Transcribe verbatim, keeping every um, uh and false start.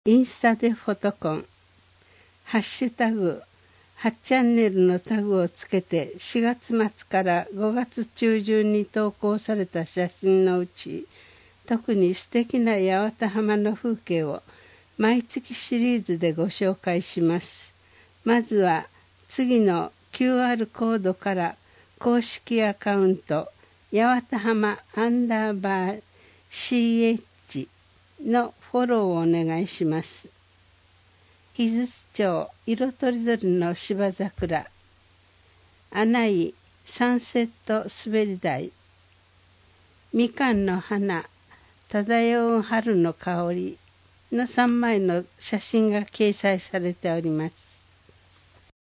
インスタでフォトコン、ハッシュタグ、はちチャンネルのタグをつけてしがつ末からごがつ中旬に投稿された写真のうち、特に素敵な八幡浜の風景を毎月シリーズでご紹介します。まずは次の キューアール コードから公式アカウント、八幡浜アンダーバー シーエイチ のフォローをお願いします。日津町色とりどりの芝桜、アナイサンセット滑り台、みかんの花漂う春の香りのさんまいの写真が掲載されております。